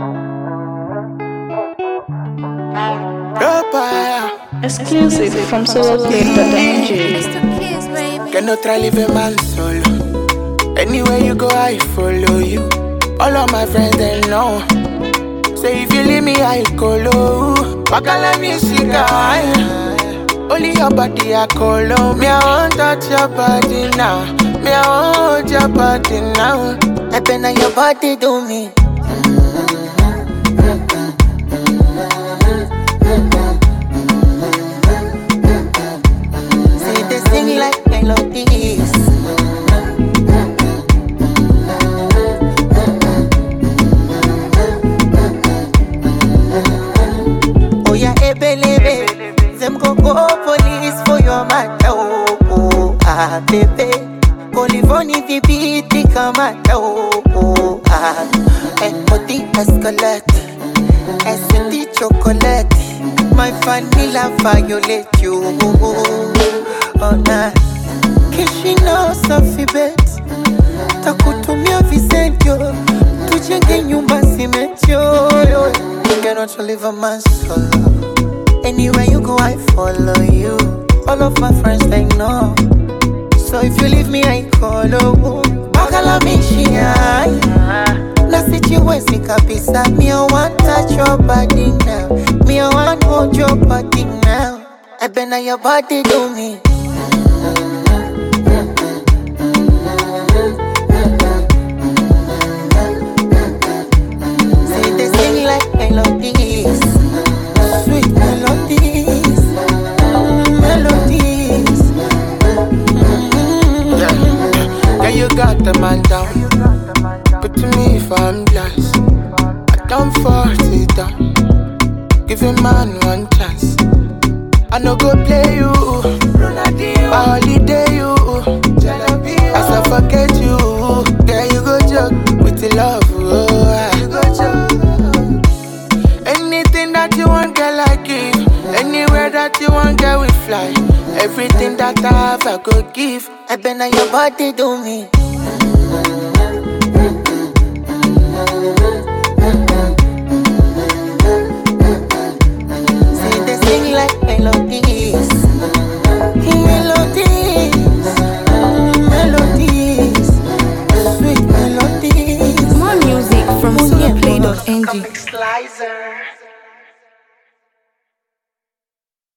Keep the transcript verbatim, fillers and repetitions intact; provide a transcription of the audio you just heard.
Exclusive from soloplay dot n g. Cannot try live a man solo. Anywhere you go, I follow you. All of my friends they know. Say if you leave me, I colo. Bakala music, only your body I colo. Me I want touch your body now. Me I want your body now. I been on your body do me. Say they sing like melodies. Oh yeah, ebelebe. Them go go police for your matter. Oh, oh ah, baby. Colivoni vi beat come out. Oh, oh ah. Eh, poti escalate. Essenti chocolate. My vanilla violate you. Oh nah. Kishino safi bet. Takutumia visentio. Tujenge nyumba simetio. You cannot live a man solo. Anywhere you go, I follow you. All of my friends, they know. So if you leave me, I call you. Bakala mishia. Na sichiwezi kabisa. Me I want touch your body now. Me I want hold your body now. I been on your body do me. Say they sing like melodies. Sweet melodies, mm, melodies. Mm-hmm. Yeah. Yeah, you got the man down. But to me, if I'm blessed, I don't force it down. Give a man one chance. I no go play you. I holiday you. As I forget you, girl, you go joke with the love. Oh, you go joke. Anything that you want, girl, I give. Anywhere that you want, girl, we fly. Everything that I have, I go give. I been on your body, do me.